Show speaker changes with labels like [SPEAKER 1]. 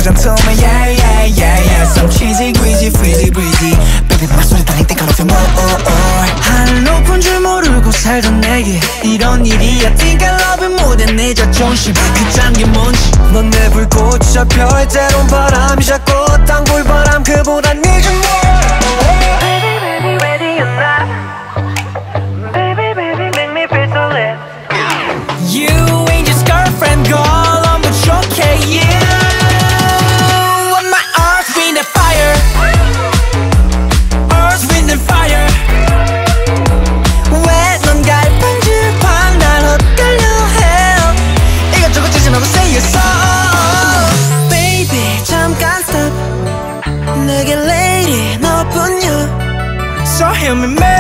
[SPEAKER 1] 도전 to me yeah yeah yeah yeah Some cheesy greasy freezy breezy Baby 목소리 달릴 때 가로등 하늘 높은 줄 모르고 살던 내게 이런 일이야 Think I love it more than 내 자존심 그 짠 게 뭔지 넌 내 불꽃이 잡혀 때론 바람이 잡고 땅굴 바람 그보다 늦은 Baby baby ready or not Baby baby make me feel so lit You ain't just girlfriend girl I'm with your okay yeah On my earth wind and fire Earth wind and fire 왜 넌 갈팡질팡 날 헛갈려 해 이것저것 찢어놓고 say yes Baby 잠깐 stop 내게 lady 너뿐이야 So hear me